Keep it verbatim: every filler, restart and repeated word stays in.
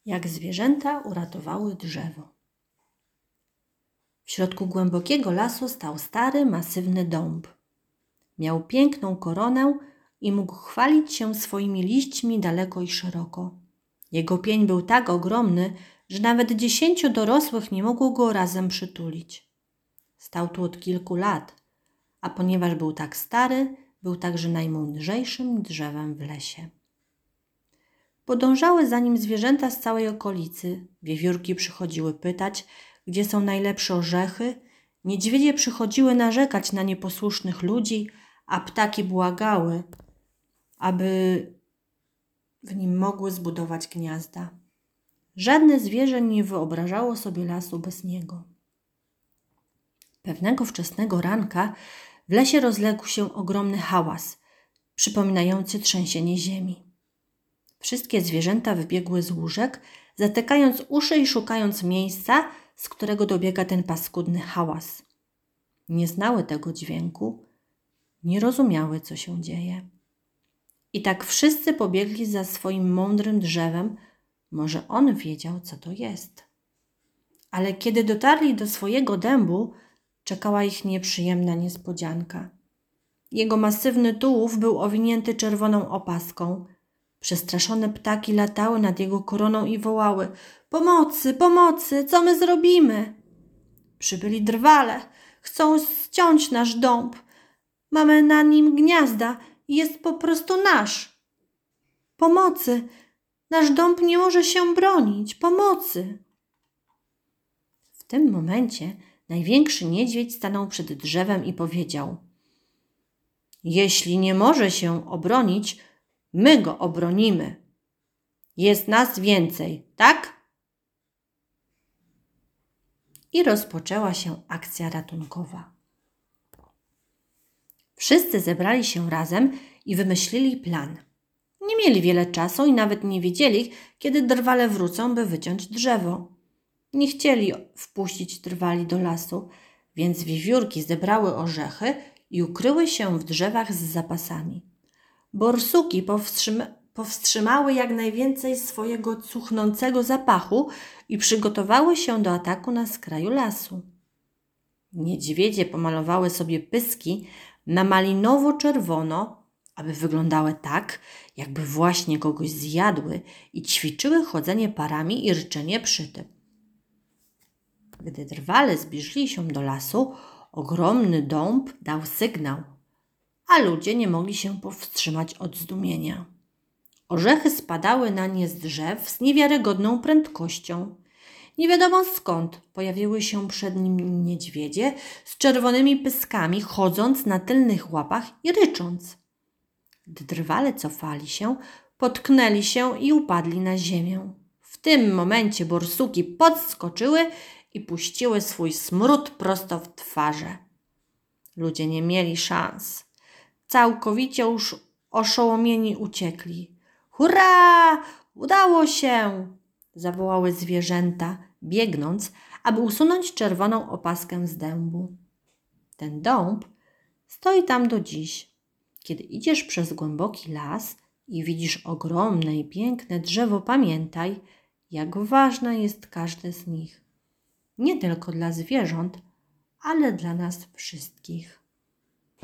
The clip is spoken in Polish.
Jak zwierzęta uratowały drzewo. W środku głębokiego lasu stał stary, masywny dąb. Miał piękną koronę i mógł chwalić się swoimi liśćmi daleko i szeroko. Jego pień był tak ogromny, że nawet dziesięciu dorosłych nie mogło go razem przytulić. Stał tu od kilku lat, a ponieważ był tak stary, był także najmądrzejszym drzewem w lesie. Podążały za nim zwierzęta z całej okolicy. Wiewiórki przychodziły pytać, gdzie są najlepsze orzechy, niedźwiedzie przychodziły narzekać na nieposłusznych ludzi, a ptaki błagały, aby w nim mogły zbudować gniazda. Żadne zwierzę nie wyobrażało sobie lasu bez niego. Pewnego wczesnego ranka w lesie rozległ się ogromny hałas, przypominający trzęsienie ziemi. Wszystkie zwierzęta wybiegły z łóżek, zatykając uszy i szukając miejsca, z którego dobiega ten paskudny hałas. Nie znały tego dźwięku, nie rozumiały, co się dzieje. I tak wszyscy pobiegli za swoim mądrym drzewem, może on wiedział, co to jest. Ale kiedy dotarli do swojego dębu, czekała ich nieprzyjemna niespodzianka. Jego masywny tułów był owinięty czerwoną opaską. Przestraszone ptaki latały nad jego koroną i wołały: „Pomocy, pomocy, co my zrobimy?” Przybyli drwale, chcą ściąć nasz dąb. Mamy na nim gniazda i jest po prostu nasz. Pomocy, nasz dąb nie może się bronić, pomocy. W tym momencie największy niedźwiedź stanął przed drzewem i powiedział: „Jeśli nie może się obronić, my go obronimy. Jest nas więcej, tak?” I rozpoczęła się akcja ratunkowa. Wszyscy zebrali się razem i wymyślili plan. Nie mieli wiele czasu i nawet nie wiedzieli, kiedy drwale wrócą, by wyciąć drzewo. Nie chcieli wpuścić drwali do lasu, więc wiewiórki zebrały orzechy i ukryły się w drzewach z zapasami. Borsuki powstrzyma- powstrzymały jak najwięcej swojego cuchnącego zapachu i przygotowały się do ataku na skraju lasu. Niedźwiedzie pomalowały sobie pyski na malinowo-czerwono, aby wyglądały tak, jakby właśnie kogoś zjadły, i ćwiczyły chodzenie parami i ryczenie przy tym. Gdy drwale zbliżyli się do lasu, ogromny dąb dał sygnał, a ludzie nie mogli się powstrzymać od zdumienia. Orzechy spadały na nie z drzew z niewiarygodną prędkością. Nie wiadomo skąd pojawiły się przed nim niedźwiedzie z czerwonymi pyskami, chodząc na tylnych łapach i rycząc. Gdy drwale cofali się, potknęli się i upadli na ziemię. W tym momencie borsuki podskoczyły i puściły swój smród prosto w twarze. Ludzie nie mieli szans. Całkowicie już oszołomieni uciekli. „Hurra! Udało się!” zawołały zwierzęta, biegnąc, aby usunąć czerwoną opaskę z dębu. Ten dąb stoi tam do dziś. Kiedy idziesz przez głęboki las i widzisz ogromne i piękne drzewo, pamiętaj, jak ważne jest każde z nich. Nie tylko dla zwierząt, ale dla nas wszystkich.